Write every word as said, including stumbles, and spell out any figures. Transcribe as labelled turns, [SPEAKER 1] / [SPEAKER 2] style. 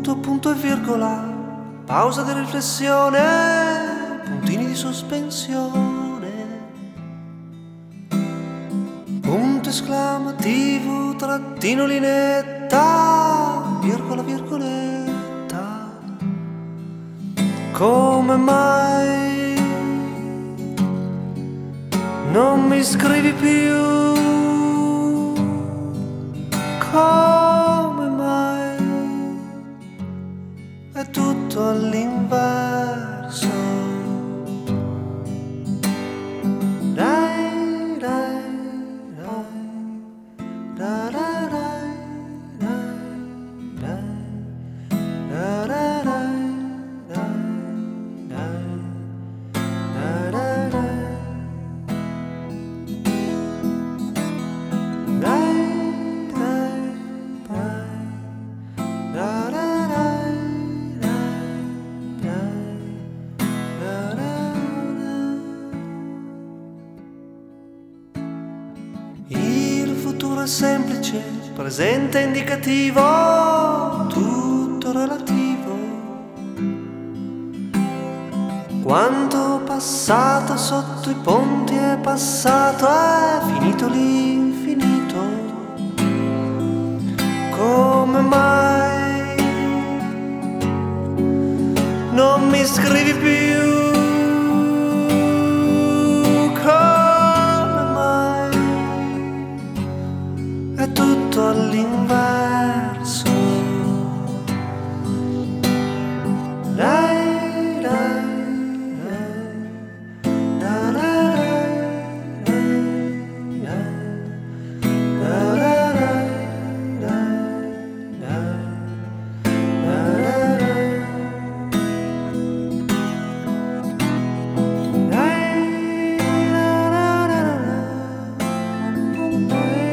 [SPEAKER 1] punto, punto e virgola, pausa di riflessione, puntini di sospensione, punto esclamativo, trattino, linetta, virgola, virgoletta. Come mai non mi scrivi più? Come mai è tutto all'inverso? Dai, dai, dai, dai, dai, dai, dai, dai, il futuro è semplice, presente indicativo, tutto relativo. Quanto passato sotto i ponti è passato, è finito l'infinito. Come mai non mi scrivi più? Come mai è tutto all'inverso? Dai, dai. Dai,